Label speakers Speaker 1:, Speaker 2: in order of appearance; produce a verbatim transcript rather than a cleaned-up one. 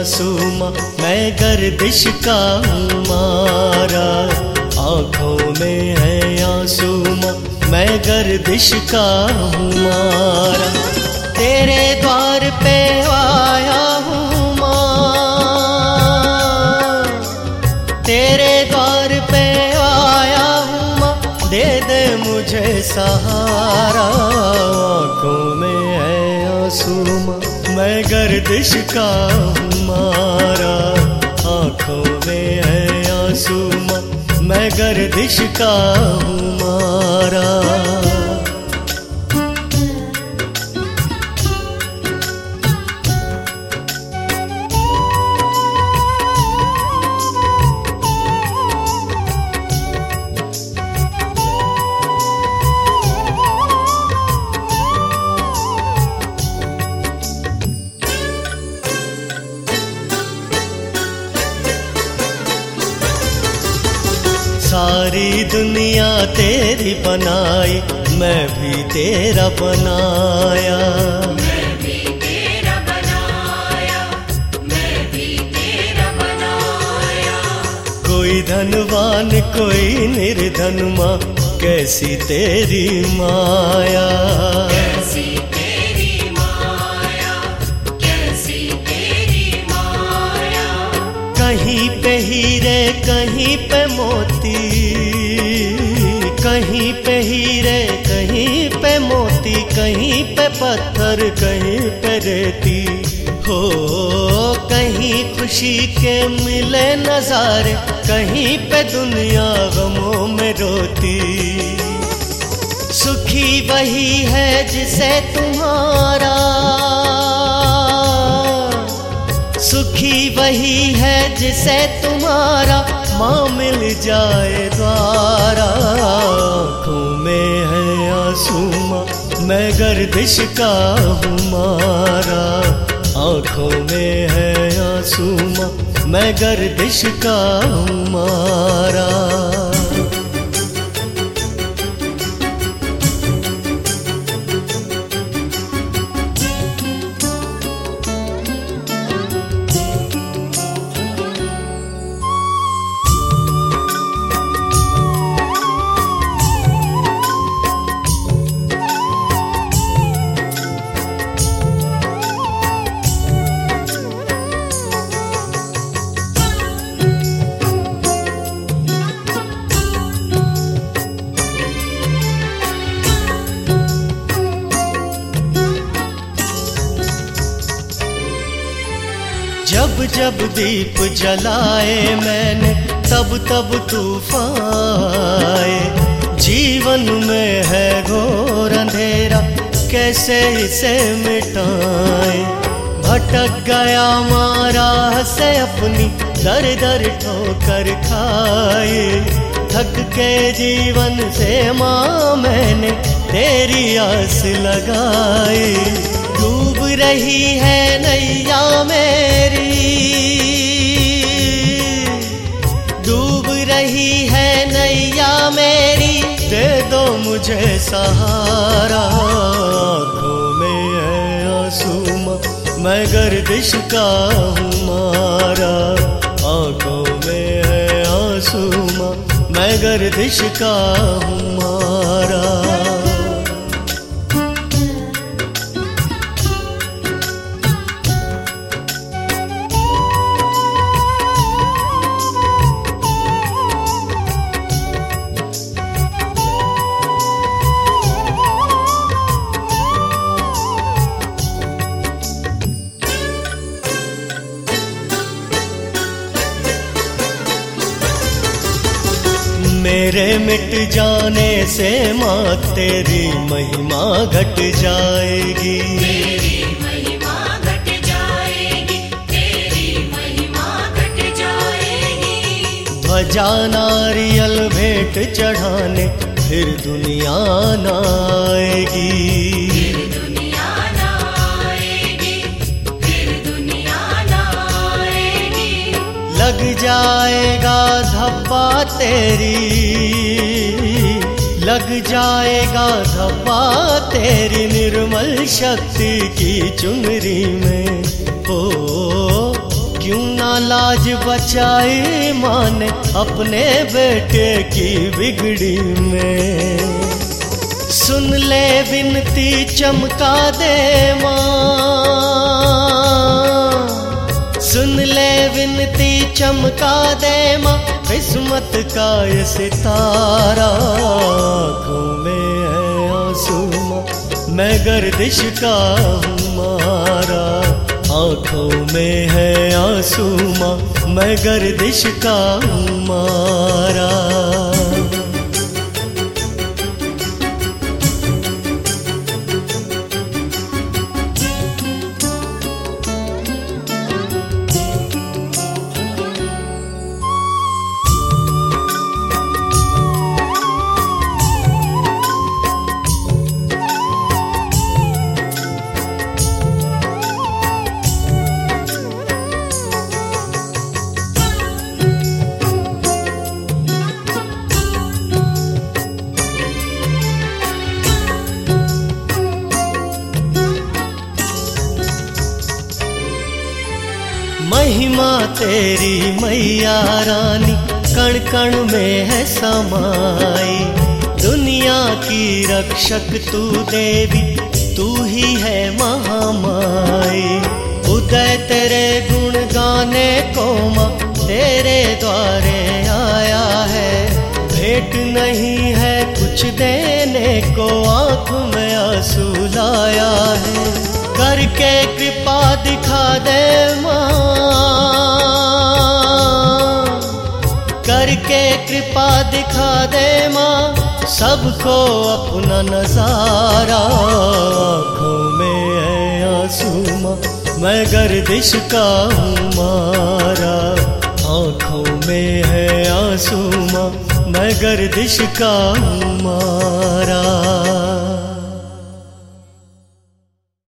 Speaker 1: आंसू मैं गर्दिश का हूँ मारा। आँखों में है आंसू मैं गर्दिश का हूँ मारा। तेरे द्वार पे आया हूँ माँ, तेरे द्वार पे आया हूँ माँ, दे दे मुझे सहारा। आँखों में है आंसू मैं गर्दिश का हूँ मारा। आँखों में है आंसू मैं गर्दिश का हूँ मारा। सारी दुनिया तेरी बनाई, मैं भी तेरा बनाया।
Speaker 2: मैं भी तेरा बनाया, मैं भी तेरा बनाया।
Speaker 1: कोई धनवान कोई निर्धन माँ, कैसी तेरी माया।
Speaker 2: कैसी तेरी माया, कैसी तेरी माया।
Speaker 1: कहीं पे हीरे कहीं पे मोती, कहीं पे हीरे कहीं पे मोती, कहीं पे पत्थर कहीं पे रेती। हो कहीं खुशी के मिले नजारे, कहीं पे दुनिया गमों में रोती। सुखी वही है जिसे तुम्हारा, सुखी वही है जिसे तुम्हारा माँ मिल जाए द्वारा। आँखों में है आंसू माँ मैं गर्दिश का हूँ मारा। आँखों में है आंसू माँ मैं गर्दिश का हूँ मारा। जब जब दीप जलाए मैंने, तब तब तूफान आए। जीवन में है घोर अंधेरा, कैसे इसे मिटाए। भटक गया मारा से अपनी, दर दर ठोकर खाए। थक के जीवन से माँ मैंने तेरी आस लगाई। डूब रही है नैया मेरी, डूब रही है नैया मेरी, दे दो मुझे सहारा। आँखों में है आंसू माँ मैं गर्दिश का हूँ मारा। आँखों में है आंसू माँ मैं गर्दिश का हूँ मारा। मेरे मिट जाने से माँ तेरी महिमा घट जाएगी।
Speaker 2: तेरी महिमा घट जाएगी, तेरी महिमा घट जाएगी।
Speaker 1: ध्वजा नारियल भेंट चढ़ाने फिर दुनिया न आएगी।
Speaker 2: फिर दुनिया न आएगी, फिर दुनिया न आएगी।
Speaker 1: लग जाएगा धब्बा तेरी, लग जाएगा धब्बा तेरी निर्मल शक्ति की चुनरी में। हो क्यों ना लाज बचाई माँ ने अपने बेटे की बिगड़ी में। सुन ले विनती चमका दे माँ, सुन ले विनती चमका दे माँ, किस्मत का ये सितारा। आँखों में है आंसू माँ, मैं गर्दिश का हूँ मारा। आँखों में है आंसू माँ, मैं गर्दिश का हूँ मारा। महिमा तेरी मैया रानी कण कण में है समाई। दुनिया की रक्षक तू देवी, तू ही है महामाई। उदय तेरे गुण गाने को माँ तेरे द्वारे आया है। भेंट नहीं है कुछ देने को, आँख में आंसू लाया है। करके कृपा दिखा दे माँ, करके कृपा दिखा दे माँ, सबको अपना नजारा। आँखों में है आंसू माँ, मैं गर्दिश का हूँ मारा। आँखों में है आंसू माँ, मैं गर्दिश का हूँ मारा।